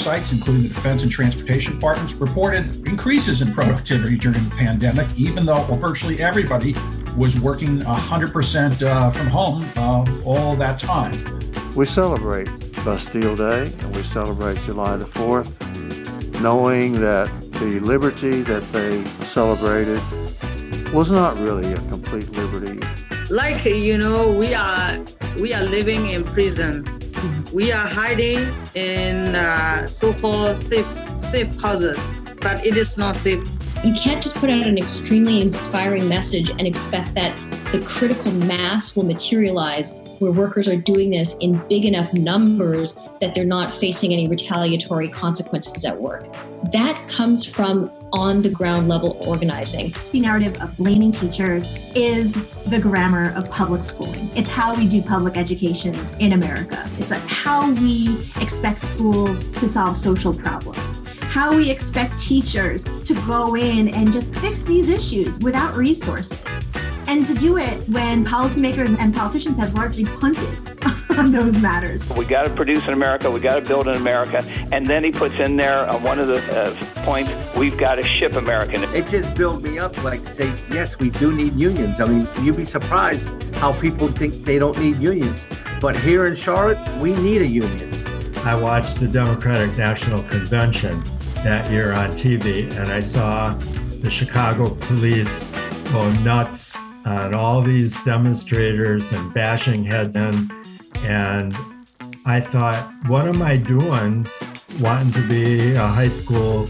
sites, including the Defense and Transportation Departments, reported increases in productivity during the pandemic, even though virtually everybody was working 100% from home all that time. We celebrate Bastille Day and we celebrate July the 4th, knowing that the liberty that they celebrated was not really a complete liberty. Like, we are living in prison. We are hiding in so-called safe houses, but it is not safe. You can't just put out an extremely inspiring message and expect that the critical mass will materialize where workers are doing this in big enough numbers that they're not facing any retaliatory consequences at work. That comes from on-the-ground level organizing. The narrative of blaming teachers is the grammar of public schooling. It's how we do public education in America. It's like how we expect schools to solve social problems, how we expect teachers to go in and just fix these issues without resources. And to do it when policymakers and politicians have largely punted on those matters. We got to produce in America, we got to build in America, and then he puts in there on one of the points, we've got to ship American. It just built me up, like to say, yes, we do need unions. I mean, you'd be surprised how people think they don't need unions. But here in Charlotte, we need a union. I watched the Democratic National Convention that year on TV, and I saw the Chicago police go nuts on all these demonstrators and bashing heads in. And I thought, what am I doing wanting to be a high school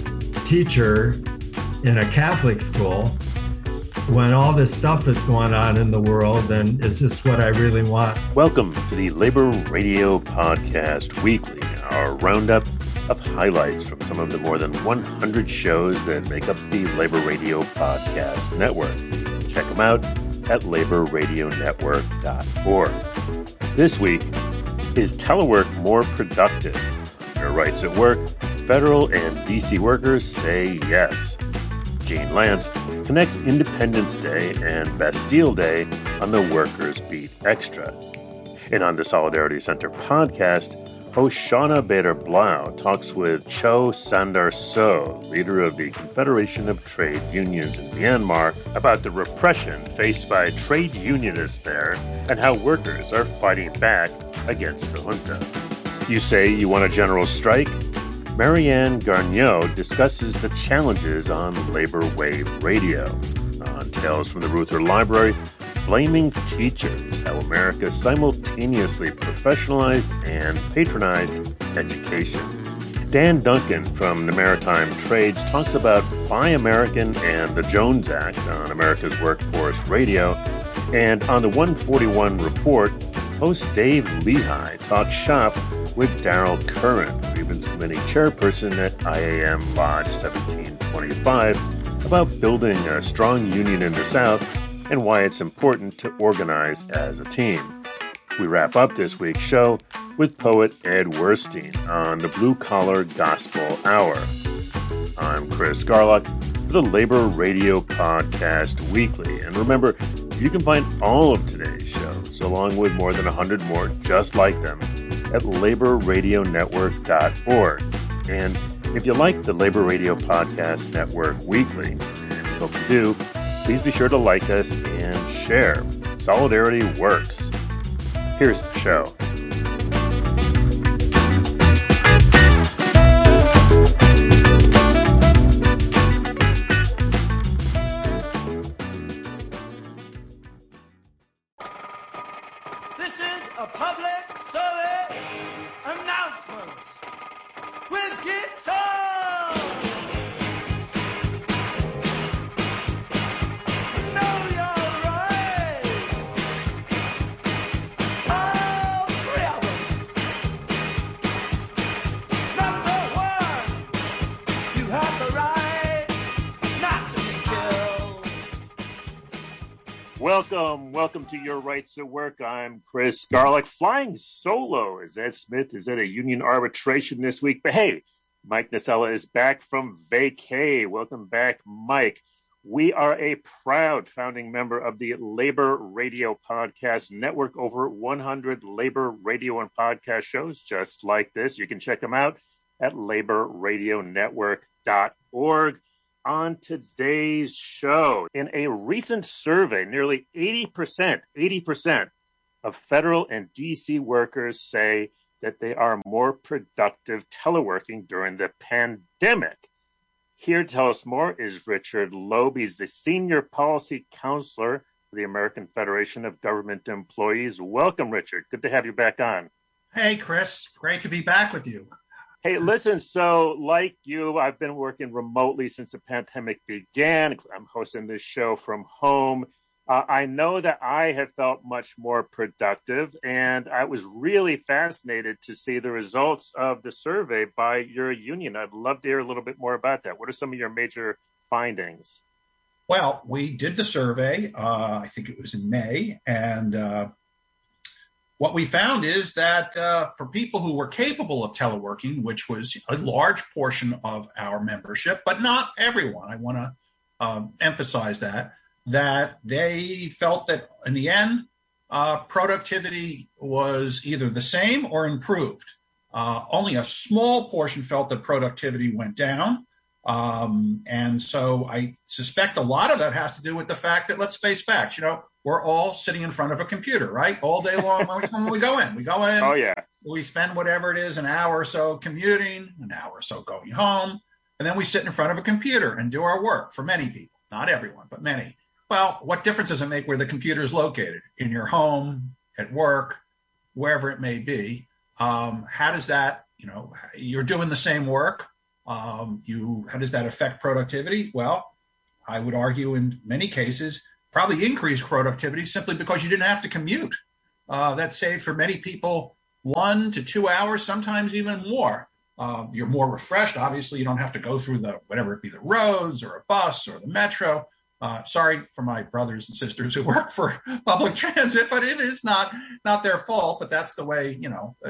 teacher in a Catholic school when all this stuff is going on in the world, and is this what I really want? Welcome to the Labor Radio Podcast Weekly, our roundup of highlights from some of the more than 100 shows that make up the Labor Radio Podcast Network. Check them out at laborradionetwork.org. This week, is telework more productive? Your rights at work, federal and DC workers say yes. Gene Lance connects Independence Day and Bastille Day on the Workers Beat Extra. And on the Solidarity Center podcast, host Shauna Bader-Blau talks with Cho Sandar-So, leader of the Confederation of Trade Unions in Myanmar, about the repression faced by trade unionists there and how workers are fighting back against the junta. You say you want a general strike? Marianne Garneau discusses the challenges on Labor Wave Radio. On Tales from the Reuther Library, Blaming Teachers, how America simultaneously professionalized and patronized education. Dan Duncan from the Maritime Trades talks about Buy American and the Jones Act on America's Workforce Radio. And on the 141 Report, host Dave Lehigh talks shop with Daryl Curran, Grievance Committee Chairperson at IAM Lodge 1725, about building a strong union in the South and why it's important to organize as a team. We wrap up this week's show with poet Ed Werstein on the Blue Collar Gospel Hour. I'm Chris Garlock for the Labor Radio Podcast Weekly. And remember, you can find all of today's shows, along with more than 100 more just like them, at laborradionetwork.org. And if you like the Labor Radio Podcast Network Weekly, and we hope you do, please be sure to like us and share. Solidarity works. Here's the show. This is a public service announcement with guitar. Know your rights. All three of them. Number one, you have the right not to be killed. Welcome to Your Rights at Work. I'm Chris Garlock, flying solo as Ed Smith is at a union arbitration this week. But hey, Mike Nasella is back from vacay. Welcome back, Mike. We are a proud founding member of the Labor Radio Podcast Network. Over 100 labor radio and podcast shows just like this. You can check them out at laborradionetwork.org. On today's show, in a recent survey, nearly 80% of federal and DC workers say that they are more productive teleworking during the pandemic. Here to tell us more is Richard Loeb. He's the Senior Policy Counselor for the American Federation of Government Employees. Welcome, Richard. Good to have you back on. Hey, Chris. Great to be back with you. Hey, listen, so like you, I've been working remotely since the pandemic began. I'm hosting this show from home. I know that I have felt much more productive, and I was really fascinated to see the results of the survey by your union. I'd love to hear a little bit more about that. What are some of your major findings? Well, we did the survey, I think it was in May, and what we found is that for people who were capable of teleworking, which was a large portion of our membership, but not everyone, I want to emphasize that they felt that in the end, productivity was either the same or improved. Only a small portion felt that productivity went down. And so I suspect a lot of that has to do with the fact that, let's face facts, we're all sitting in front of a computer, right? All day long when we go in. Oh, yeah. We spend whatever it is, an hour or so commuting, an hour or so going home, and then we sit in front of a computer and do our work for many people. Not everyone, but many. Well, what difference does it make where the computer is located? In your home, at work, wherever it may be. How does that, you're doing the same work. How does that affect productivity? Well, I would argue in many cases, probably increase productivity simply because you didn't have to commute. That saved for many people 1 to 2 hours, sometimes even more. You're more refreshed. Obviously, you don't have to go through whatever it be, the roads or a bus or the metro. Sorry for my brothers and sisters who work for public transit, but it is not their fault. But that's the way,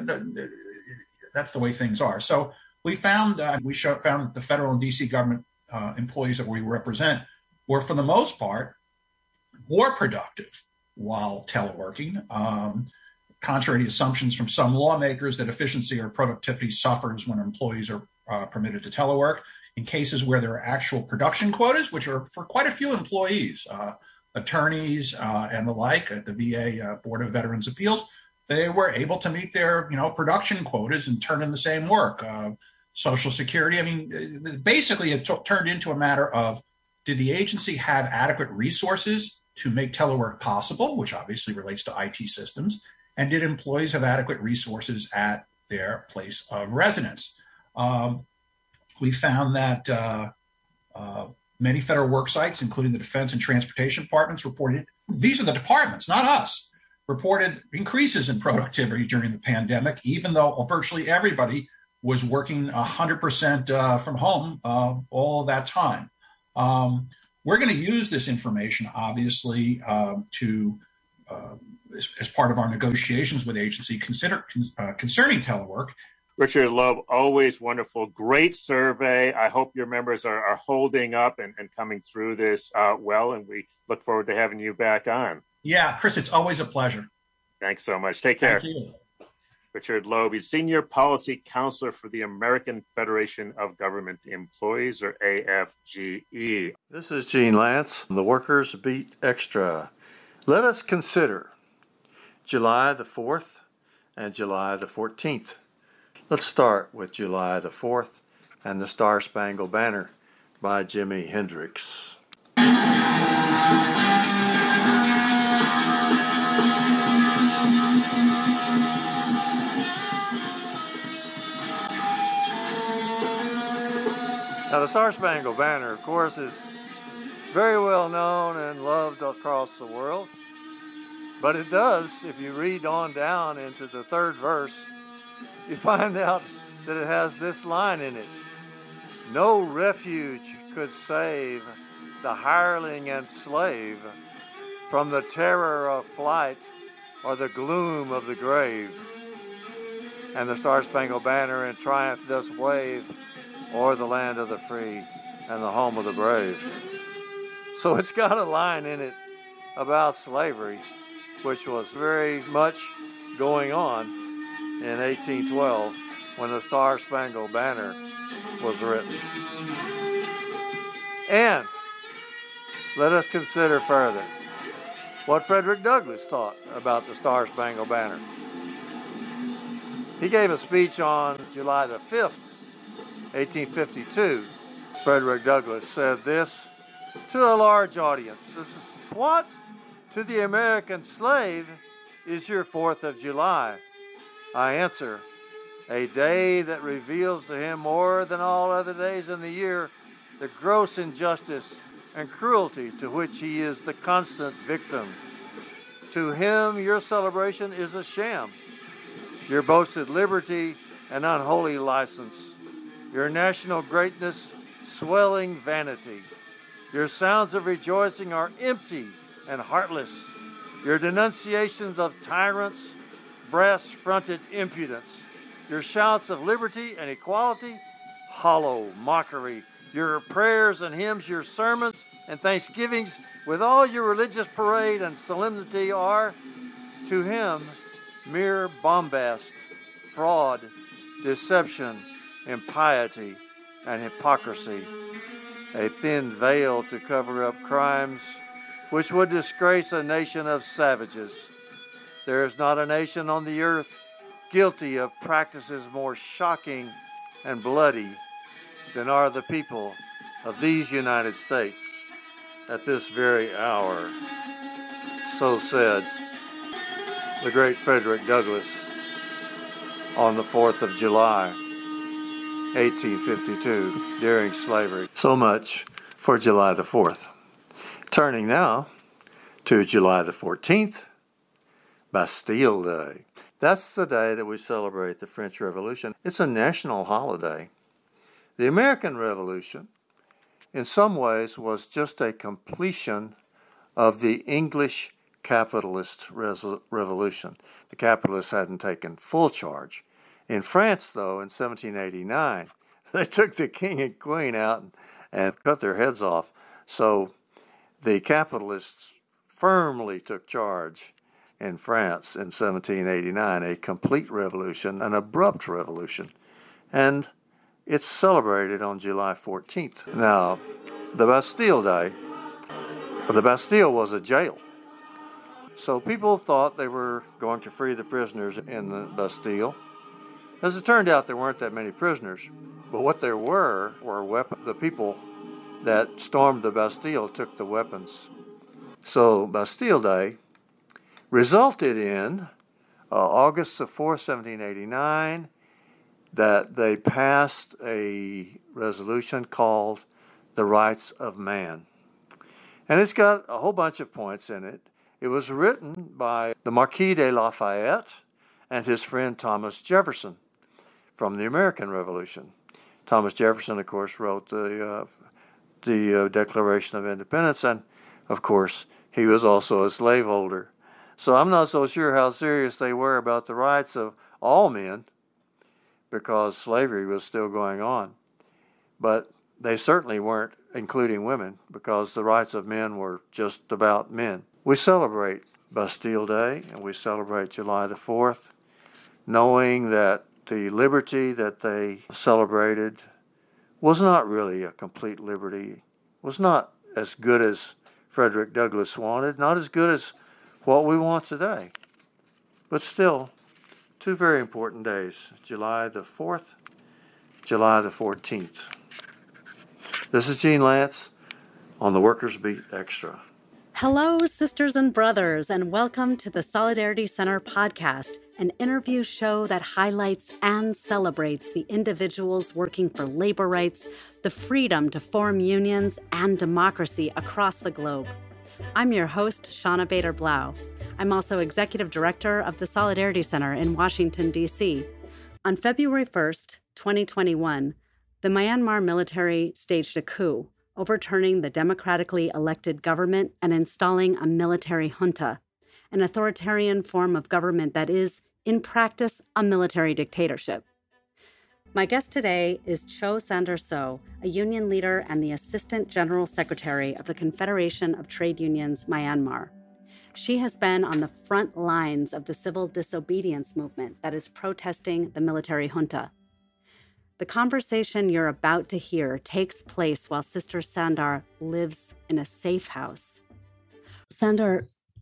that's the way things are. So we found that the federal and DC government employees that we represent were, for the most part, more productive while teleworking, contrary to assumptions from some lawmakers that efficiency or productivity suffers when employees are permitted to telework. In cases where there are actual production quotas, which are for quite a few employees, attorneys and the like at the VA Board of Veterans Appeals, they were able to meet their production quotas and turn in the same work. Social Security, basically it turned into a matter of, did the agency have adequate resources to make telework possible, which obviously relates to IT systems, and did employees have adequate resources at their place of residence? We found that many federal work sites, including the Defense and Transportation Departments, reported, these are the departments, not us, reported increases in productivity during the pandemic, even though virtually everybody was working 100% from home all that time. We're going to use this information, obviously, as part of our negotiations with the agency concerning telework. Richard Loeb, always wonderful. Great survey. I hope your members are holding up and coming through this well, and we look forward to having you back on. Yeah, Chris, it's always a pleasure. Thanks so much. Take care. Thank you. Richard Loeb, he's Senior Policy Counselor for the American Federation of Government Employees, or AFGE. This is Gene Lance, the Workers Beat Extra. Let us consider July the 4th and July the 14th. Let's start with July the 4th and the Star-Spangled Banner by Jimi Hendrix. Now, the Star-Spangled Banner, of course, is very well known and loved across the world. But it does, if you read on down into the third verse, you find out that it has this line in it. No refuge could save the hireling and slave from the terror of flight or the gloom of the grave. And the Star-Spangled Banner in triumph does wave o'er the land of the free and the home of the brave. So it's got a line in it about slavery, which was very much going on in 1812 when the Star Spangled Banner was written. And let us consider further what Frederick Douglass thought about the Star Spangled Banner. He gave a speech on July the 5th, 1852. Frederick Douglass said this to a large audience. This is, what to the American slave is your 4th of July? I answer, a day that reveals to him more than all other days in the year the gross injustice and cruelty to which he is the constant victim. To him, your celebration is a sham, your boasted liberty an unholy license, your national greatness swelling vanity. Your sounds of rejoicing are empty and heartless, your denunciations of tyrants, brass-fronted impudence, your shouts of liberty and equality, hollow mockery, your prayers and hymns, your sermons and thanksgivings, with all your religious parade and solemnity are, to him, mere bombast, fraud, deception, impiety, and hypocrisy, a thin veil to cover up crimes which would disgrace a nation of savages. There is not a nation on the earth guilty of practices more shocking and bloody than are the people of these United States at this very hour. So said the great Frederick Douglass on the 4th of July, 1852, during slavery. So much for July the 4th. Turning now to July the 14th, Bastille Day. That's the day that we celebrate the French Revolution. It's a national holiday. The American Revolution, in some ways, was just a completion of the English capitalist revolution. The capitalists hadn't taken full charge. In France, though, in 1789, they took the king and queen out and cut their heads off. So the capitalists firmly took charge in France in 1789, a complete revolution, an abrupt revolution. And it's celebrated on July 14th. Now, the Bastille Day, the Bastille was a jail. So people thought they were going to free the prisoners in the Bastille. As it turned out, there weren't that many prisoners. But what there were weapons. The people that stormed the Bastille took the weapons. So Bastille Day resulted in August the 4th, 1789, that they passed a resolution called the Rights of Man. And it's got a whole bunch of points in it. It was written by the Marquis de Lafayette and his friend Thomas Jefferson from the American Revolution. Thomas Jefferson, of course, wrote the Declaration of Independence, and, of course, he was also a slaveholder. So I'm not so sure how serious they were about the rights of all men, because slavery was still going on. But they certainly weren't including women, because the rights of men were just about men. We celebrate Bastille Day, and we celebrate July the 4th, knowing that the liberty that they celebrated was not really a complete liberty, was not as good as Frederick Douglass wanted, not as good as what we want today. But still, two very important days, July the 4th, July the 14th. This is Gene Lantz on the Workers Beat Extra. Hello, sisters and brothers, and welcome to the Solidarity Center podcast, an interview show that highlights and celebrates the individuals working for labor rights, the freedom to form unions, and democracy across the globe. I'm your host, Shauna Bader-Blau. I'm also Executive Director of the Solidarity Center in Washington, D.C. On February 1st, 2021, the Myanmar military staged a coup, overturning the democratically elected government and installing a military junta, an authoritarian form of government that is, in practice, a military dictatorship. My guest today is Cho Sander So, a union leader and the Assistant General Secretary of the Confederation of Trade Unions, Myanmar. She has been on the front lines of the civil disobedience movement that is protesting the military junta. The conversation you're about to hear takes place while Sister Sandar lives in a safe house. Sandar,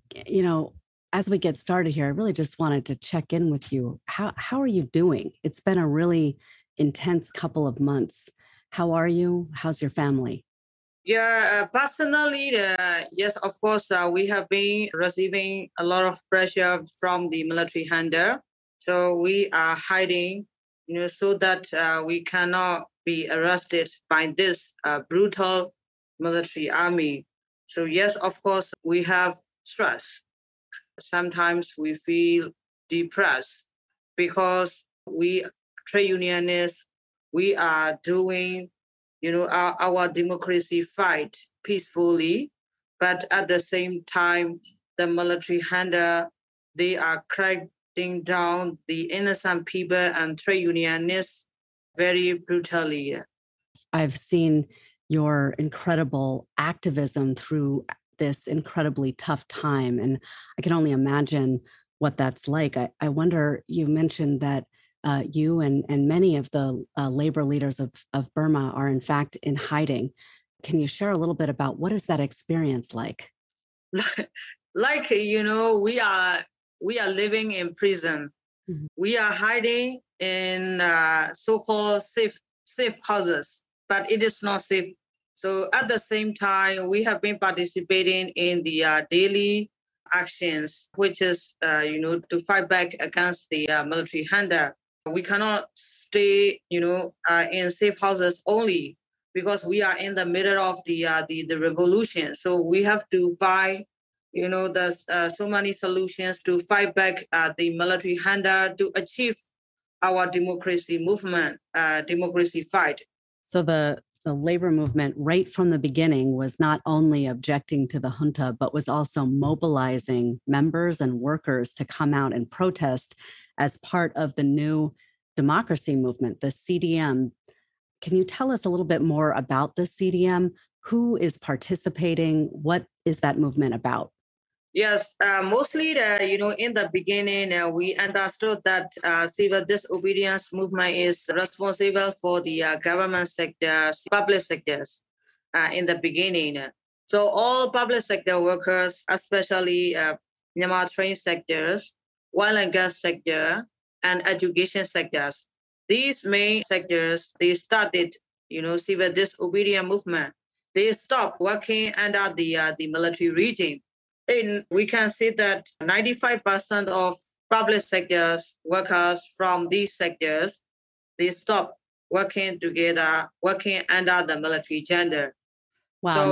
as we get started here, I really just wanted to check in with you. How are you doing? It's been a really intense couple of months. How are you? How's your family? Yeah, personally, yes, of course, we have been receiving a lot of pressure from the military handler. So we are hiding, so that we cannot be arrested by this brutal military army. So yes, of course, we have stress. Sometimes we feel depressed because we trade unionists, we are doing, our democracy fight peacefully, but at the same time, the military handler, they are cracking down the innocent people and trade unionists very brutally. I've seen your incredible activism through this incredibly tough time, and I can only imagine what that's like. I wonder, you mentioned that you and many of the labor leaders of Burma are in fact in hiding. Can you share a little bit about what is that experience like? Like, we are living in prison. Mm-hmm. We are hiding in so-called safe houses, but it is not safe. So at the same time, we have been participating in the daily actions, which is, to fight back against the military handler. We cannot stay, in safe houses only because we are in the middle of the revolution. So we have to find, there's so many solutions to fight back the military handler to achieve our democracy movement, democracy fight. So the labor movement right from the beginning was not only objecting to the junta, but was also mobilizing members and workers to come out and protest as part of the new democracy movement, the CDM. Can you tell us a little bit more about the CDM? Who is participating? What is that movement about? Yes, mostly, in the beginning, we understood that civil disobedience movement is responsible for the government sectors, public sectors in the beginning. So all public sector workers, especially Myanmar train sectors, oil and gas sector, and education sectors, these main sectors, they started, civil disobedience movement. They stopped working under the military regime. And we can see that 95% of public sectors workers from these sectors, they stop working together, working under the military gender. Wow, so,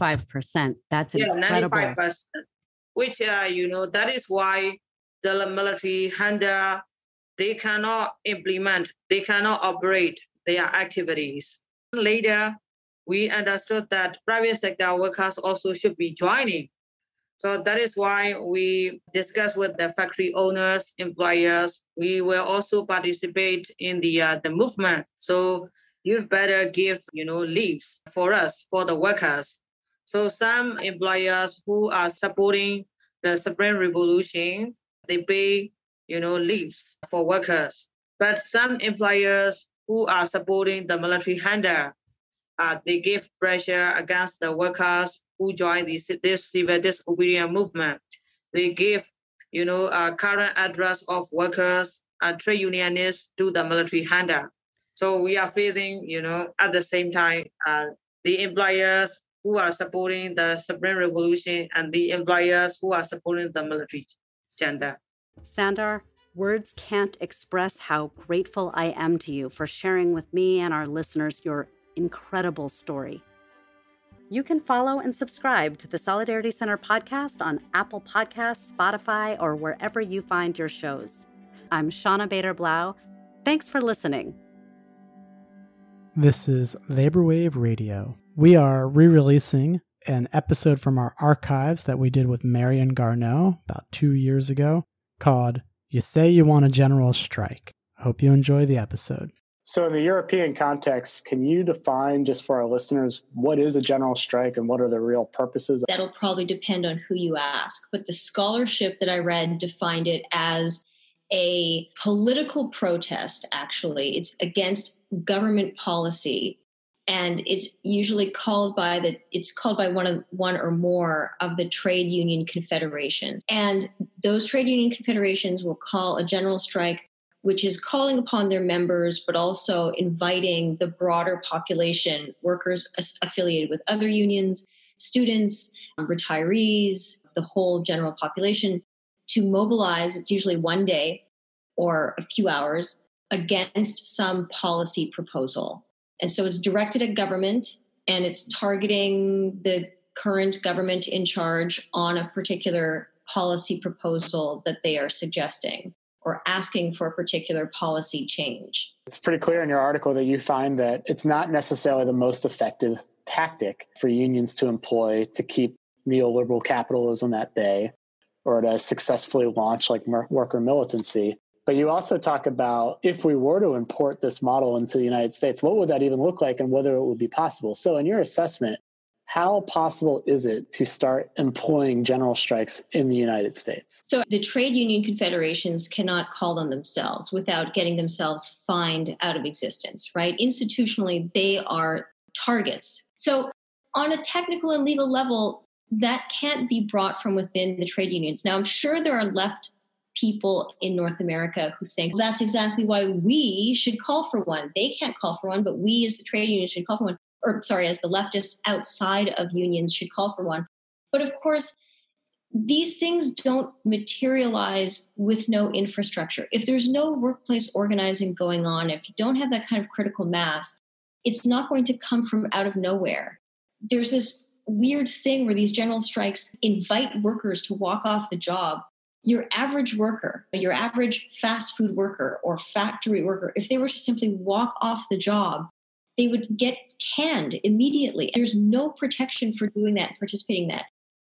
95%. That's incredible. 95%. Which, that is why the military handler, they cannot implement, they cannot operate their activities. Later, we understood that private sector workers also should be joining. So that is why we discussed with the factory owners, employers. We will also participate in the movement. So you better give, leaves for us, for the workers. So some employers who are supporting the Spring Revolution, they pay, leaves for workers. But some employers who are supporting the military handler, they give pressure against the workers who join this civil disobedience movement. They give, current address of workers and trade unionists to the military handler. So we are facing, at the same time, the employers who are supporting the Spring Revolution and the employers who are supporting the military gender. Sandar, words can't express how grateful I am to you for sharing with me and our listeners your incredible story. You can follow and subscribe to the Solidarity Center podcast on Apple Podcasts, Spotify, or wherever you find your shows. I'm Shauna Bader-Blau. Thanks for listening. This is Labor Wave Radio. We are re-releasing an episode from our archives that we did with Marion Garneau about 2 years ago called You Say You Want a General Strike. I hope you enjoy the episode. So in the European context, can you define just for our listeners, what is a general strike and what are the real purposes? That'll probably depend on who you ask. But the scholarship that I read defined it as a political protest, actually. It's against government policy. And it's usually called by one or more of the trade union confederations. And those trade union confederations will call a general strike, which is calling upon their members, but also inviting the broader population, workers affiliated with other unions, students, retirees, the whole general population, to mobilize. It's usually one day or a few hours against some policy proposal. And so it's directed at government, and it's targeting the current government in charge on a particular policy proposal that they are suggesting or asking for a particular policy change. It's pretty clear in your article that you find that it's not necessarily the most effective tactic for unions to employ to keep neoliberal capitalism at bay or to successfully launch like worker militancy. But you also talk about if we were to import this model into the United States, what would that even look like and whether it would be possible? So in your assessment, how possible is it to start employing general strikes in the United States? So the trade union confederations cannot call them themselves without getting themselves fined out of existence, right? Institutionally, they are targets. So on a technical and legal level, that can't be brought from within the trade unions. Now, I'm sure there are left people in North America who think that's exactly why we should call for one. They can't call for one, but we as the trade union should call for one. As the leftists outside of unions should call for one. But of course, these things don't materialize with no infrastructure. If there's no workplace organizing going on, if you don't have that kind of critical mass, it's not going to come from out of nowhere. There's this weird thing where these general strikes invite workers to walk off the job. Your average worker, your average fast food worker or factory worker, if they were to simply walk off the job, they would get canned immediately. There's no protection for doing that, participating in that.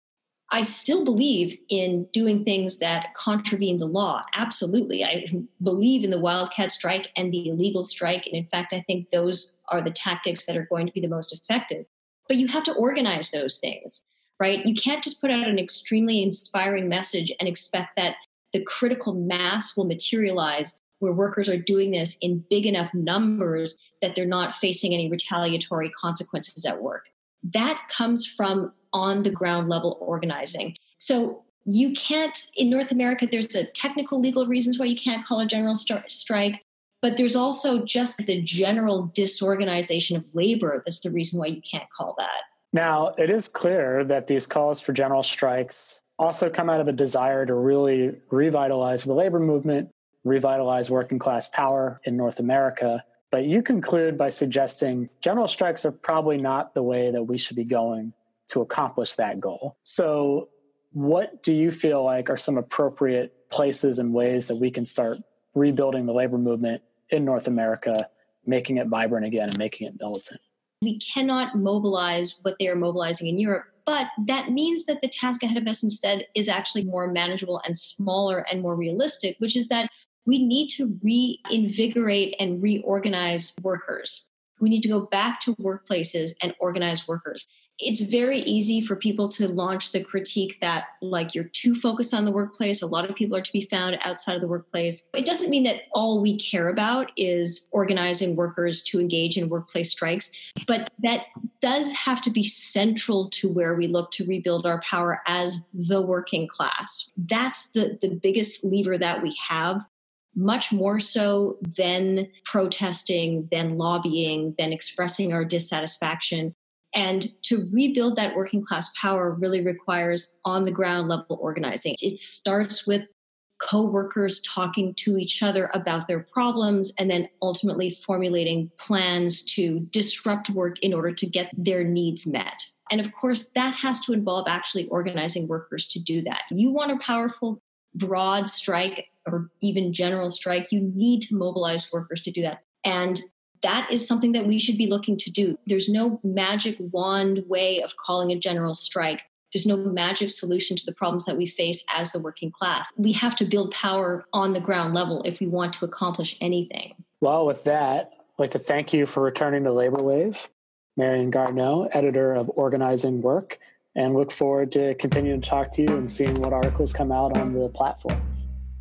I still believe in doing things that contravene the law. Absolutely. I believe in the wildcat strike and the illegal strike. And in fact, I think those are the tactics that are going to be the most effective. But you have to organize those things, right? You can't just put out an extremely inspiring message and expect that the critical mass will materialize where workers are doing this in big enough numbers that they're not facing any retaliatory consequences at work. That comes from on the ground level organizing. So you can't, in North America, there's the technical legal reasons why you can't call a general strike, but there's also just the general disorganization of labor. That's the reason why you can't call that. Now, it is clear that these calls for general strikes also come out of a desire to really revitalize the labor movement, revitalize working class power in North America. But you conclude by suggesting general strikes are probably not the way that we should be going to accomplish that goal. So what do you feel like are some appropriate places and ways that we can start rebuilding the labor movement in North America, making it vibrant again and making it militant? We cannot mobilize what they are mobilizing in Europe, but that means that the task ahead of us instead is actually more manageable and smaller and more realistic, which is that we need to reinvigorate and reorganize workers. We need to go back to workplaces and organize workers. It's very easy for people to launch the critique that, like, you're too focused on the workplace. A lot of people are to be found outside of the workplace. It doesn't mean that all we care about is organizing workers to engage in workplace strikes, but that does have to be central to where we look to rebuild our power as the working class. That's the biggest lever that we have, much more so than protesting, than lobbying, than expressing our dissatisfaction. And to rebuild that working class power really requires on the ground level organizing. It starts with co-workers talking to each other about their problems and then ultimately formulating plans to disrupt work in order to get their needs met. And of course, that has to involve actually organizing workers to do that. You want a powerful, broad strike or even general strike, you need to mobilize workers to do that. And that is something that we should be looking to do. There's no magic wand way of calling a general strike. There's no magic solution to the problems that we face as the working class. We have to build power on the ground level if we want to accomplish anything. Well, with that, I'd like to thank you for returning to Labor Wave, Marion Garneau, editor of Organizing Work, and look forward to continuing to talk to you and seeing what articles come out on the platform.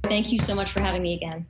Thank you so much for having me again.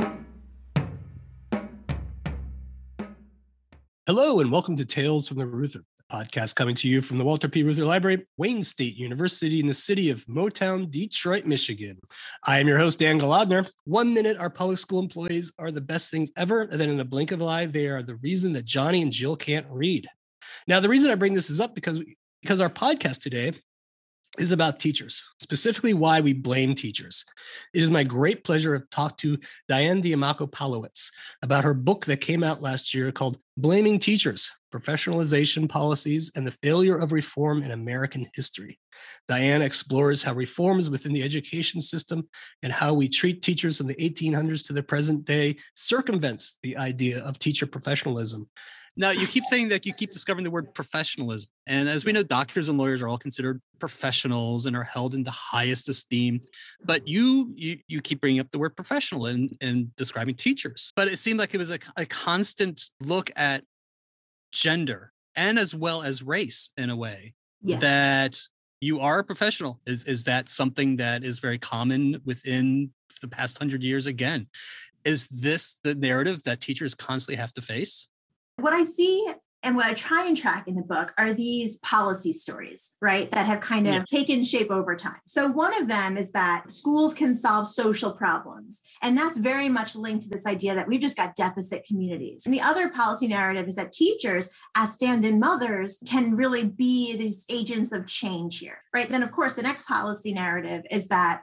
Hello, and welcome to Tales from the Reuther, a podcast coming to you from the Walter P. Reuther Library, Wayne State University in the city of Motown, Detroit, Michigan. I am your host, Dan Golodner. 1 minute, our public school employees are the best things ever, and then in a blink of an eye, they are the reason that Johnny and Jill can't read. Now, the reason I bring this is up because our podcast today is about teachers, specifically why we blame teachers. It is my great pleasure to talk to Diane Diamaco-Palowitz about her book that came out last year called Blaming Teachers, Professionalization Policies and the Failure of Reform in American History. Diane explores how reforms within the education system and how we treat teachers from the 1800s to the present day circumvents the idea of teacher professionalism. Now, you keep saying that you keep discovering the word professionalism. And as we know, doctors and lawyers are all considered professionals and are held in the highest esteem. But you keep bringing up the word professional and describing teachers. But it seemed like it was a constant look at gender and as well as race in a way. Yeah. That you are a professional. Is that something that is very common within the past 100 years again? Is this the narrative that teachers constantly have to face? What I see and what I try and track in the book are these policy stories, right, that have kind of taken shape over time. So one of them is that schools can solve social problems. And that's very much linked to this idea that we've just got deficit communities. And the other policy narrative is that teachers, as stand-in mothers, can really be these agents of change here, right? Then, of course, the next policy narrative is that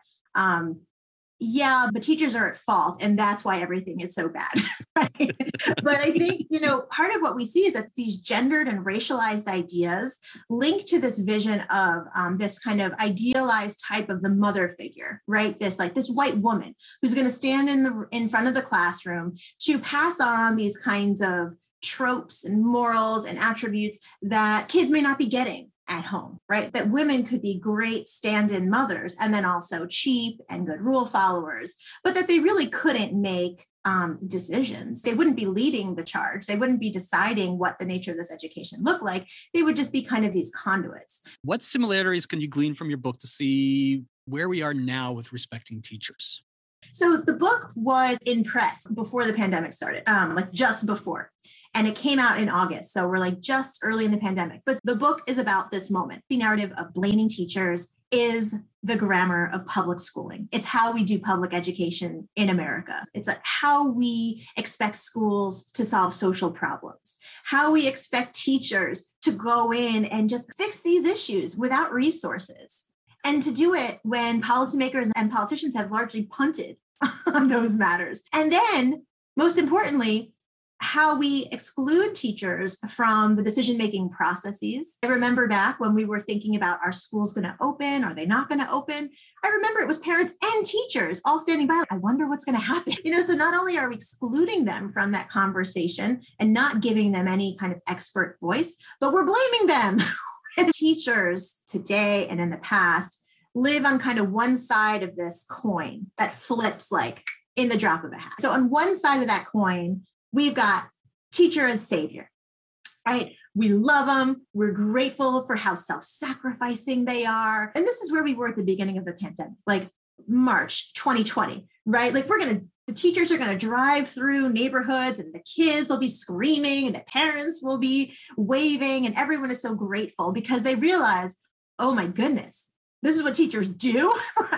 but teachers are at fault, and that's why everything is so bad. Right? But I think, part of what we see is that these gendered and racialized ideas link to this vision of this kind of idealized type of the mother figure, right? This white woman who's going to stand in front of the classroom to pass on these kinds of tropes and morals and attributes that kids may not be getting at home, right? That women could be great stand-in mothers and then also cheap and good rule followers, but that they really couldn't make decisions. They wouldn't be leading the charge. They wouldn't be deciding what the nature of this education looked like. They would just be kind of these conduits. What similarities can you glean from your book to see where we are now with respecting teachers? So the book was in press before the pandemic started, just before. And it came out in August. So we're just early in the pandemic. But the book is about this moment. The narrative of blaming teachers is the grammar of public schooling. It's how we do public education in America. It's how we expect schools to solve social problems, how we expect teachers to go in and just fix these issues without resources. And to do it when policymakers and politicians have largely punted on those matters. And then, most importantly, how we exclude teachers from the decision-making processes. I remember back when we were thinking about, are schools going to open? Are they not going to open? I remember it was parents and teachers all standing by. I wonder what's going to happen. So not only are we excluding them from that conversation and not giving them any kind of expert voice, but we're blaming them. And teachers today and in the past live on kind of one side of this coin that flips in the drop of a hat. So on one side of that coin, we've got teacher as savior, right? We love them. We're grateful for how self-sacrificing they are. And this is where we were at the beginning of the pandemic, March 2020, right? The teachers are going to drive through neighborhoods and the kids will be screaming and the parents will be waving and everyone is so grateful because they realize, oh my goodness, this is what teachers do.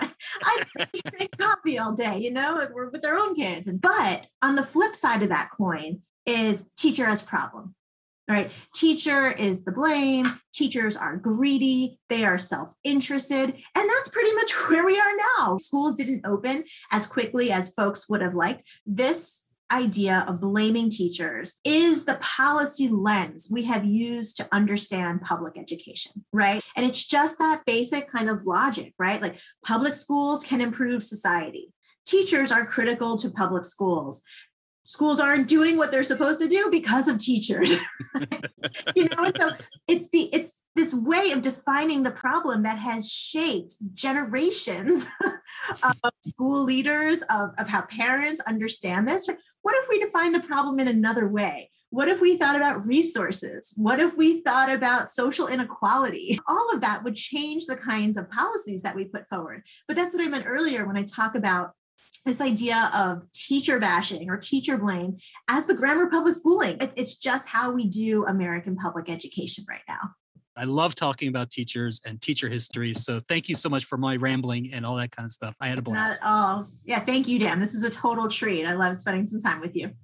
I make copy all day, we're with their own kids. But on the flip side of that coin is teacher as problem, right? Teacher is the blame. Teachers are greedy. They are self-interested. And that's pretty much where we are now. Schools didn't open as quickly as folks would have liked. This idea of blaming teachers is the policy lens we have used to understand public education, right? And it's just that basic kind of logic, right? Public schools can improve society. Teachers are critical to public schools. Schools aren't doing what they're supposed to do because of teachers. And so it's this way of defining the problem that has shaped generations of school leaders, of how parents understand this. What if we define the problem in another way? What if we thought about resources? What if we thought about social inequality? All of that would change the kinds of policies that we put forward. But that's what I meant earlier when I talk about this idea of teacher bashing or teacher blame as the grammar of public schooling. It's just how we do American public education right now. I love talking about teachers and teacher history. So thank you so much for my rambling and all that kind of stuff. I had a blast. Not at all. Yeah, thank you, Dan. This is a total treat. I love spending some time with you.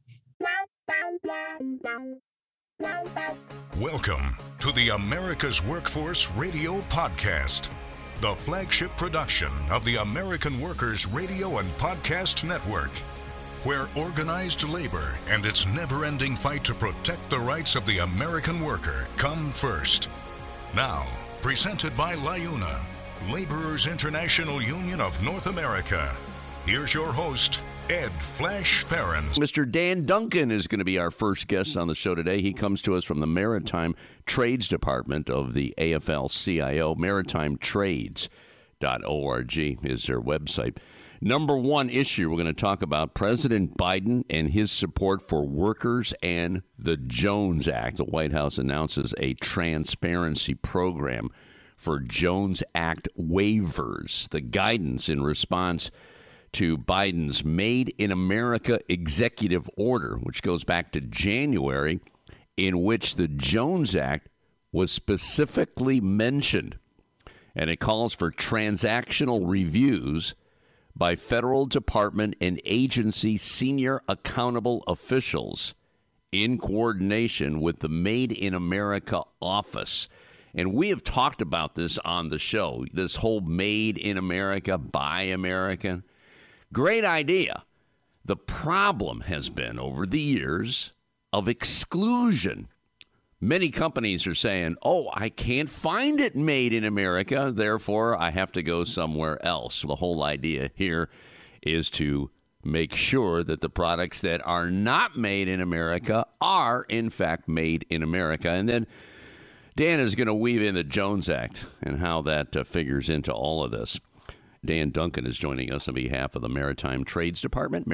Welcome to the America's Workforce Radio Podcast, the flagship production of the American Workers Radio and Podcast Network, where organized labor and its never-ending fight to protect the rights of the American worker come first. Now, presented by LIUNA, Laborers International Union of North America. Here's your host, Ed Flash Ferens. Mr. Dan Duncan is going to be our first guest on the show today. He comes to us from the Maritime Trades Department of the AFL-CIO. MaritimeTrades.org is their website. Number one issue we're going to talk about, President Biden and his support for workers and the Jones Act. The White House announces a transparency program for Jones Act waivers. The guidance in response to Biden's Made in America executive order, which goes back to January, in which the Jones Act was specifically mentioned. And it calls for transactional reviews by federal department and agency senior accountable officials in coordination with the Made in America office. And we have talked about this on the show, this whole Made in America, Buy American. Great idea. The problem has been over the years of exclusion. Many companies are saying, oh, I can't find it made in America, therefore I have to go somewhere else. The whole idea here is to make sure that the products that are not made in America are, in fact, made in America. And then Dan is going to weave in the Jones Act and how that figures into all of this. Dan Duncan is joining us on behalf of the Maritime Trades Department.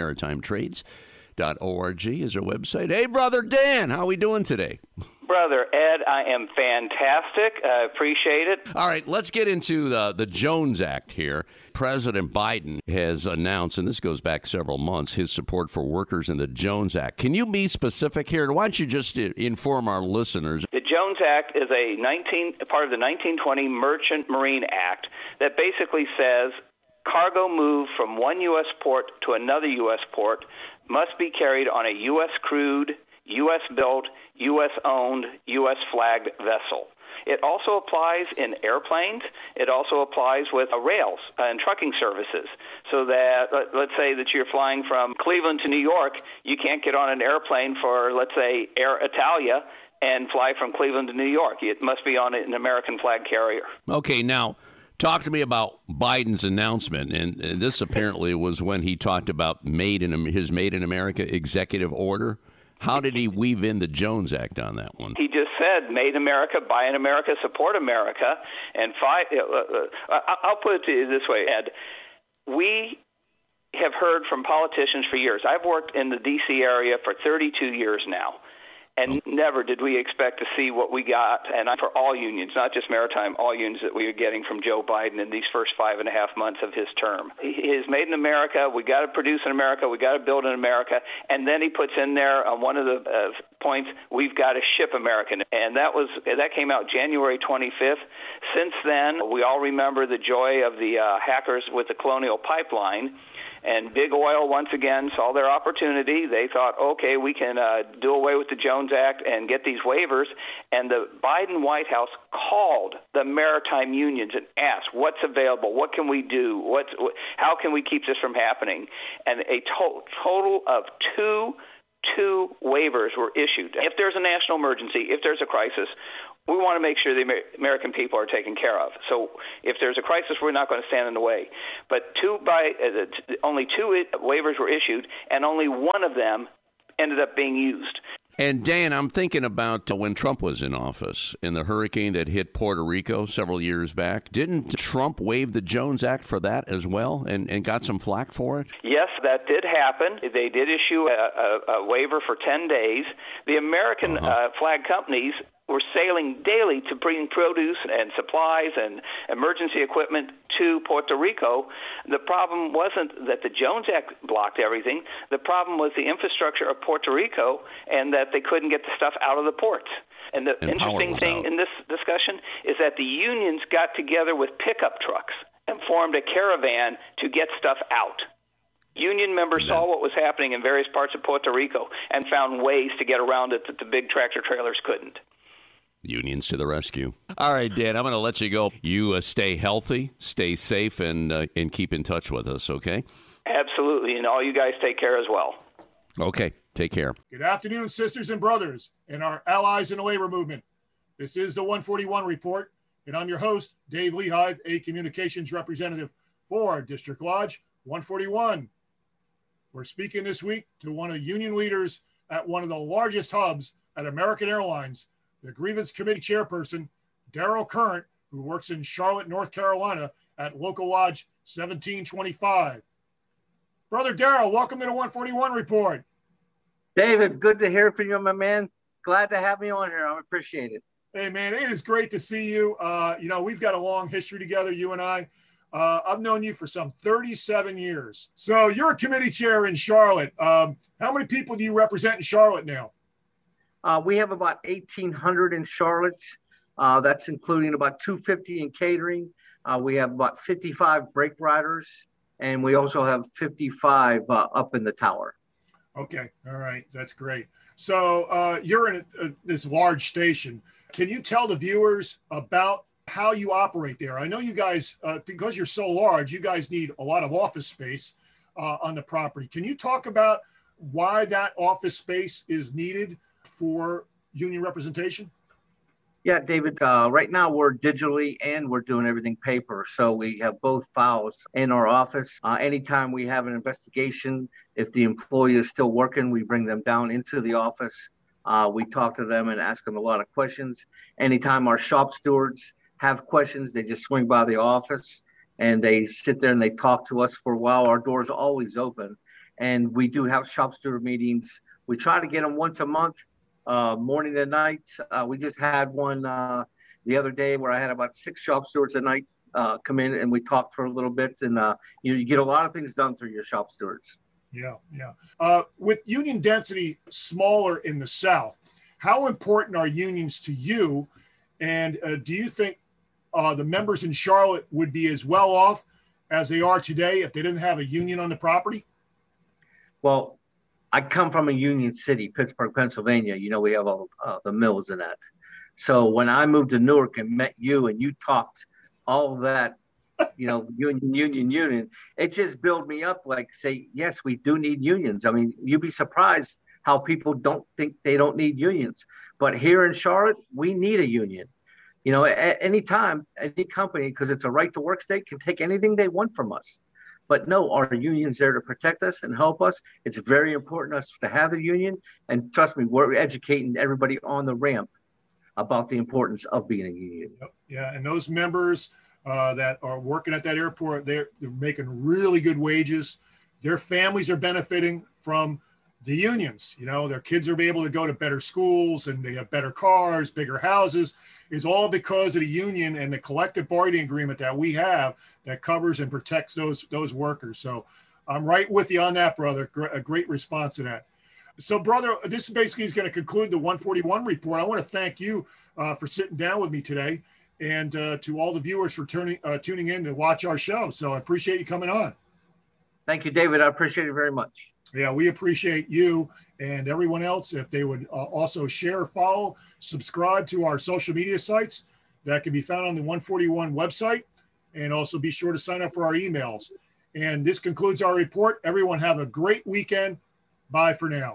MaritimeTrades.org is our website. Hey, Brother Dan, how are we doing today? Brother Ed, I am fantastic. I appreciate it. All right, let's get into the Jones Act here. President Biden has announced, and this goes back several months, his support for workers in the Jones Act. Can you be specific here? Why don't you just inform our listeners? The Jones Act is a part of the 1920 Merchant Marine Act that basically says cargo moved from one U.S. port to another U.S. port must be carried on a U.S. crewed, U.S. built, U.S. owned, U.S. flagged vessel. It also applies in airplanes. It also applies with rails and trucking services. So that, let's say that you're flying from Cleveland to New York, you can't get on an airplane for, let's say, Air Italia and fly from Cleveland to New York. It must be on an American flag carrier. Okay, now talk to me about Biden's announcement. And this apparently was when he talked about his Made in America executive order. How did he weave in the Jones Act on that one? He just said, Made in America, Buy in America, Support America. And I'll put it to you this way, Ed. We have heard from politicians for years. I've worked in the D.C. area for 32 years now. And never did we expect to see what we got, and for all unions, not just maritime, all unions that we were getting from Joe Biden in these first 5.5 months of his term. His Made in America, we got to produce in America, we got to build in America, and then he puts in there on one of the points, we've got to ship American. And that came out January 25th. Since then, we all remember the joy of the hackers with the Colonial Pipeline. And Big Oil, once again, saw their opportunity. They thought, okay, we can do away with the Jones Act and get these waivers. And the Biden White House called the maritime unions and asked, what's available? What can we do? How can we keep this from happening? And a total of two waivers were issued. If there's a national emergency, if there's a crisis, we want to make sure the American people are taken care of. So if there's a crisis, we're not going to stand in the way. But only two waivers were issued, and only one of them ended up being used. And Dan, I'm thinking about when Trump was in office in the hurricane that hit Puerto Rico several years back. Didn't Trump waive the Jones Act for that as well and got some flack for it? Yes, that did happen. They did issue a waiver for 10 days. The American flag companies were sailing daily to bring produce and supplies and emergency equipment to Puerto Rico. The problem wasn't that the Jones Act blocked everything. The problem was the infrastructure of Puerto Rico and that they couldn't get the stuff out of the ports. And the interesting thing in this discussion is that the unions got together with pickup trucks and formed a caravan to get stuff out. Union members saw what was happening in various parts of Puerto Rico and found ways to get around it that the big tractor trailers couldn't. Unions to the rescue. All right, Dan, I'm going to let you go. You stay healthy, stay safe, and keep in touch with us, okay? Absolutely, and all you guys take care as well. Okay, take care. Good afternoon, sisters and brothers, and our allies in the labor movement. This is the 141 Report, and I'm your host, Dave Lehive, a communications representative for District Lodge 141. We're speaking this week to one of the union leaders at one of the largest hubs at American Airlines, the Grievance Committee Chairperson, Daryl Current, who works in Charlotte, North Carolina at Local Lodge 1725. Brother Daryl, welcome to the 141 Report. David, good to hear from you, my man. Glad to have me on here. I appreciate it. Hey, man, it is great to see you. We've got a long history together, you and I. I've known you for some 37 years. So you're a committee chair in Charlotte. How many people do you represent in Charlotte now? We have about 1,800 in Charlotte. That's including about 250 in catering. We have about 55 brake riders, and we also have 55 up in the tower. Okay. All right. That's great. So you're in this large station. Can you tell the viewers about how you operate there? I know you guys, because you're so large, you guys need a lot of office space on the property. Can you talk about why that office space is needed for union representation? Yeah, David, right now we're digitally and we're doing everything paper. So we have both files in our office. Anytime we have an investigation, if the employee is still working, we bring them down into the office. We talk to them and ask them a lot of questions. Anytime our shop stewards have questions, they just swing by the office and they sit there and they talk to us for a while. Our doors are always open. And we do have shop steward meetings. We try to get them once a month. Morning and night. We just had one the other day where I had about 6 shop stewards at night come in and we talked for a little bit. And you get a lot of things done through your shop stewards. Yeah. With union density smaller in the South, how important are unions to you? And do you think the members in Charlotte would be as well off as they are today if they didn't have a union on the property? Well, I come from a union city, Pittsburgh, Pennsylvania. We have all the mills in that. So when I moved to Newark and met you and you talked all of that, union, it just built me up say, yes, we do need unions. I mean, you'd be surprised how people don't think they don't need unions. But here in Charlotte, we need a union. At any time, any company, because it's a right to work state, can take anything they want from us. But no, our union's there to protect us and help us. It's very important to us to have the union. And trust me, we're educating everybody on the ramp about the importance of being a union. Yeah, and those members that are working at that airport, they're making really good wages. Their families are benefiting from the unions. Their kids are able to go to better schools and they have better cars, bigger houses. It's all because of the union and the collective bargaining agreement that we have that covers and protects those workers. So I'm right with you on that, brother. A great response to that. So, brother, this basically is going to conclude the 141 report. I want to thank you for sitting down with me today, and to all the viewers for tuning in to watch our show. So I appreciate you coming on. Thank you, David. I appreciate it very much. Yeah, we appreciate you and everyone else. If they would also share, follow, subscribe to our social media sites that can be found on the 141 website, and also be sure to sign up for our emails. And this concludes our report. Everyone have a great weekend. Bye for now.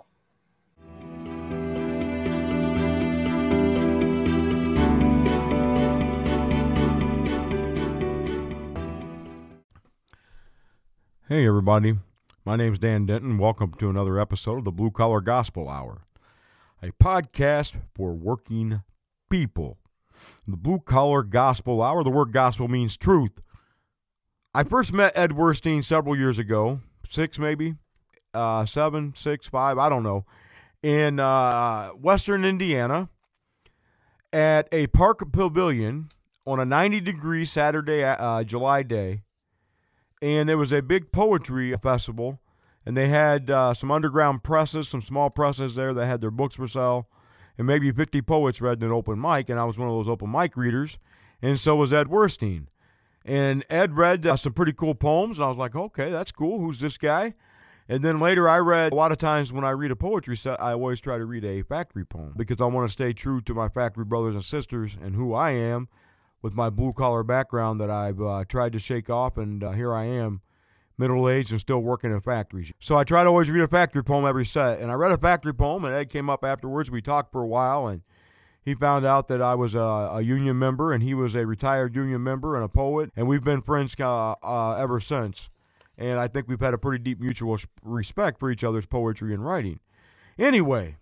Hey, everybody. My name's Dan Denton. Welcome to another episode of the Blue Collar Gospel Hour, a podcast for working people. The Blue Collar Gospel Hour, the word gospel means truth. I first met Ed Werstein several years ago, 6 maybe, 7, 6, 5, I don't know, in Western Indiana. at a park pavilion on a 90-degree Saturday, July day, and there was a big poetry festival, and they had some underground presses, some small presses there that had their books for sale, and maybe 50 poets read an open mic, and I was one of those open mic readers, and so was Ed Werstein. And Ed read some pretty cool poems, and I was like, okay, that's cool. Who's this guy? And then later I read, a lot of times when I read a poetry set, I always try to read a factory poem because I want to stay true to my factory brothers and sisters and who I am with my blue-collar background that I've tried to shake off, and here I am, middle-aged and still working in factories. So I try to always read a factory poem every set, and I read a factory poem, and Ed came up afterwards. We talked for a while, and he found out that I was a union member, and he was a retired union member and a poet, and we've been friends ever since. And I think we've had a pretty deep mutual respect for each other's poetry and writing. Anyway,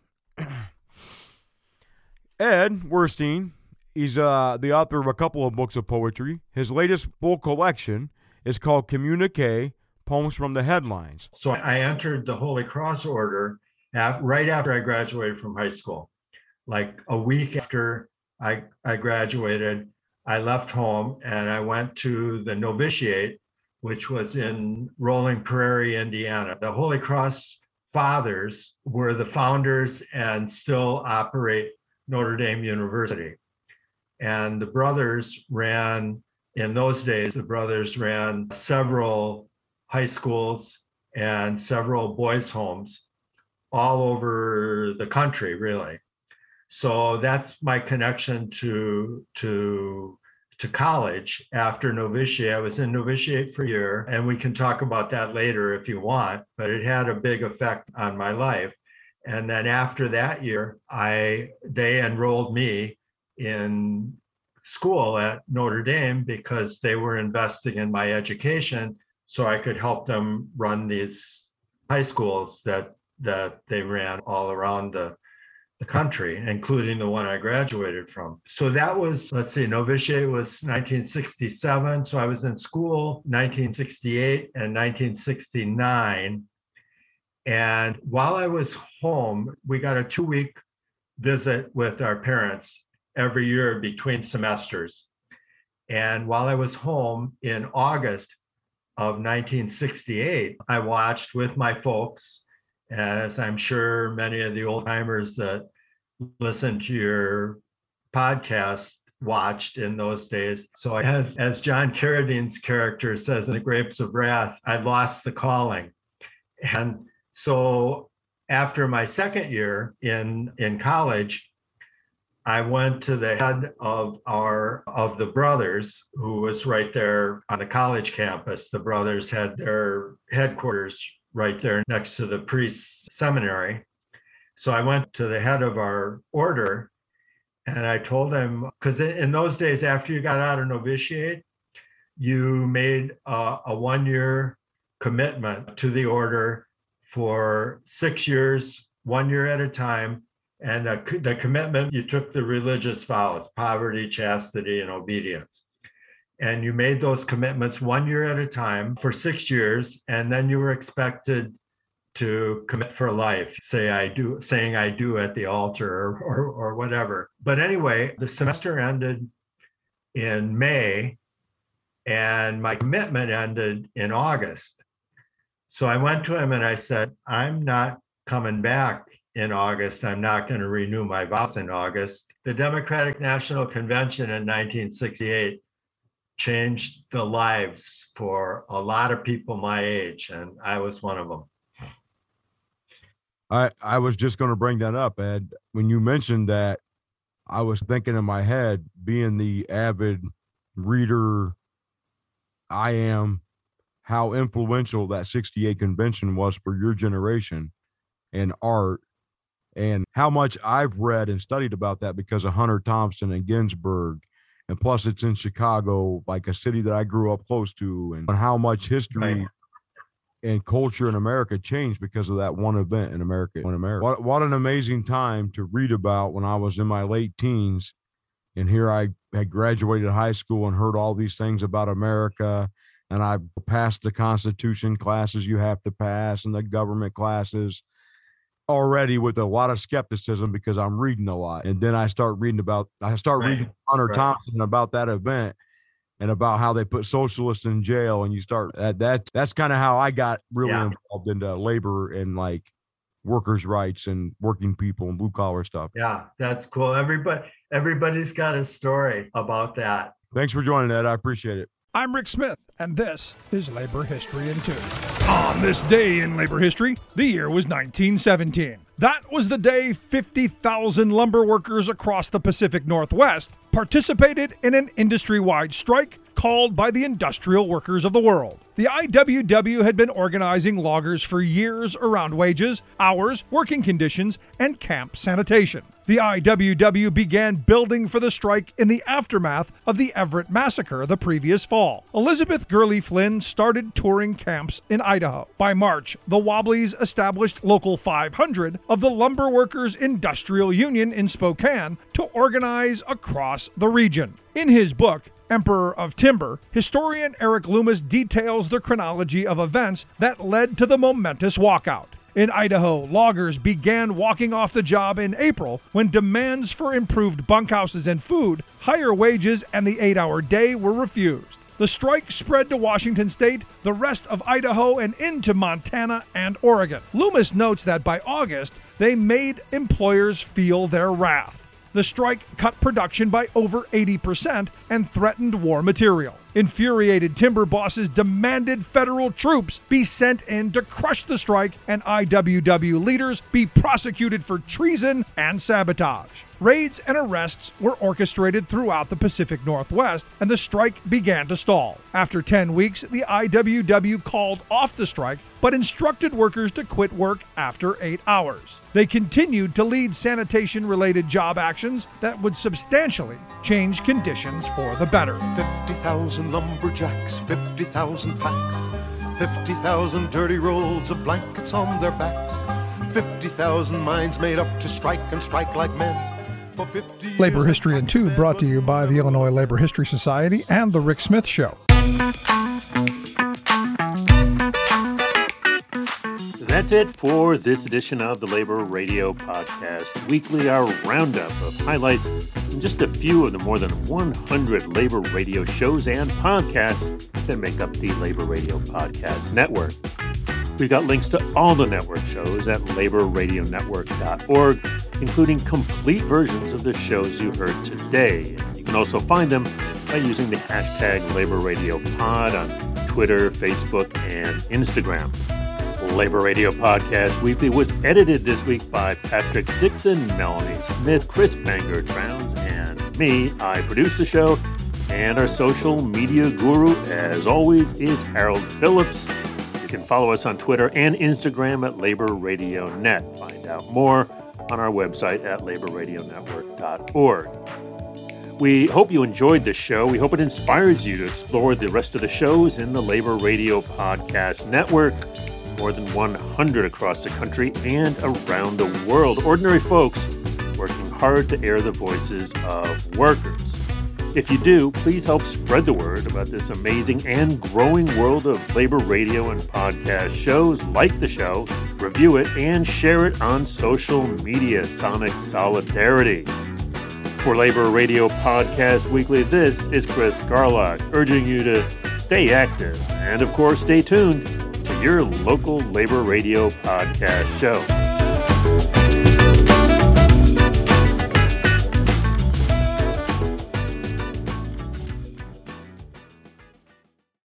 Ed Werstein, he's the author of a couple of books of poetry. His latest full collection is called Communique, Poems from the Headlines. So I entered the Holy Cross Order right after I graduated from high school. Like a week after I graduated, I left home and I went to the novitiate, which was in Rolling Prairie, Indiana. The Holy Cross Fathers were the founders and still operate Notre Dame University. And the brothers ran, in those days, the brothers ran several high schools and several boys' homes all over the country, really. So that's my connection to college after novitiate. I was in novitiate for a year, and we can talk about that later if you want, but it had a big effect on my life. And then after that year, they enrolled me in school at Notre Dame because they were investing in my education so I could help them run these high schools that they ran all around the country, including the one I graduated from. So that was, novitiate was 1967. So I was in school 1968 and 1969. And while I was home, we got a 2-week visit with our parents every year between semesters. And while I was home in August of 1968, I watched with my folks, as I'm sure many of the old timers that listen to your podcast watched in those days. So as John Carradine's character says in The Grapes of Wrath, I lost the calling. And so after my second year in college, I went to the head of the brothers, who was right there on the college campus. The brothers had their headquarters right there next to the priest's seminary. So I went to the head of our order and I told him, because in those days, after you got out of novitiate, you made a 1-year commitment to the order for 6 years, 1 year at a time. And the commitment, you took the religious vows, poverty, chastity, and obedience. And you made those commitments 1 year at a time for 6 years. And then you were expected to commit for life, saying I do at the altar or whatever. But anyway, the semester ended in May and my commitment ended in August. So I went to him and I said, I'm not coming back in August. I'm not going to renew my vows in August. The Democratic National Convention in 1968 changed the lives for a lot of people my age, and I was one of them. I was just going to bring that up, Ed. When you mentioned that, I was thinking in my head, being the avid reader I am, how influential that 68 convention was for your generation and art, and how much I've read and studied about that because of Hunter Thompson and Ginsberg. And plus it's in Chicago, like a city that I grew up close to, and how much history and culture in America changed because of that one event in America. What an amazing time to read about when I was in my late teens. And here I had graduated high school and heard all these things about America. And I passed the Constitution classes you have to pass and the government classes. already with a lot of skepticism because I'm reading a lot. And then I start reading reading Hunter Thompson about that event and about how they put socialists in jail. And you start that's kind of how I got really involved into labor and like workers' rights and working people and blue collar stuff. Yeah, that's cool. Everybody's got a story about that. Thanks for joining, Ed. I appreciate it. I'm Rick Smith, and this is Labor History in 2. On this day in labor history, the year was 1917. That was the day 50,000 lumber workers across the Pacific Northwest participated in an industry-wide strike called by the industrial workers of the world. The IWW had been organizing loggers for years around wages, hours, working conditions, and camp sanitation. The IWW began building for the strike in the aftermath of the Everett Massacre the previous fall. Elizabeth Gurley Flynn started touring camps in Idaho. By March, the Wobblies established Local 500 of the Lumber Workers Industrial Union in Spokane to organize across the region. In his book, Emperor of Timber, historian Eric Loomis details the chronology of events that led to the momentous walkout. In Idaho, loggers began walking off the job in April when demands for improved bunkhouses and food, higher wages, and the 8-hour day were refused. The strike spread to Washington state, the rest of Idaho, and into Montana and Oregon. Loomis notes that by August, they made employers feel their wrath. The strike cut production by over 80% and threatened war material. Infuriated timber bosses demanded federal troops be sent in to crush the strike and IWW leaders be prosecuted for treason and sabotage. Raids and arrests were orchestrated throughout the Pacific Northwest, and the strike began to stall. After 10 weeks, the IWW called off the strike, but instructed workers to quit work after 8 hours. They continued to lead sanitation-related job actions that would substantially change conditions for the better. 50,000 lumberjacks, 50,000 packs, 50,000 dirty rolls of blankets on their backs, 50,000 minds made up to strike and strike like men. Labor History in 2 brought to you by the Illinois Labor History Society and The Rick Smith Show. That's it for this edition of the Labor Radio Podcast Weekly, our roundup of highlights from just a few of the more than 100 labor radio shows and podcasts that make up the Labor Radio Podcast Network. We've got links to all the network shows at laborradionetwork.org, including complete versions of the shows you heard today. You can also find them by using the hashtag LaborRadioPod on Twitter, Facebook, and Instagram. Labor Radio Podcast Weekly was edited this week by Patrick Dixon, Melanie Smith, Chris Banger-Trowns, and me. I produce the show, and our social media guru, as always, is Harold Phillips. You can follow us on Twitter and Instagram at Labor Radio Net. Find out more on our website at laborradionetwork.org. We hope you enjoyed the show. We hope it inspires you to explore the rest of the shows in the Labor Radio Podcast Network. More than 100 across the country and around the world. Ordinary folks working hard to air the voices of workers. If you do, please help spread the word about this amazing and growing world of labor radio and podcast shows. Like the show, review it, and share it on social media. Sonic Solidarity. For Labor Radio Podcast Weekly, this is Chris Garlock, urging you to stay active and, of course, stay tuned to your local labor radio podcast show.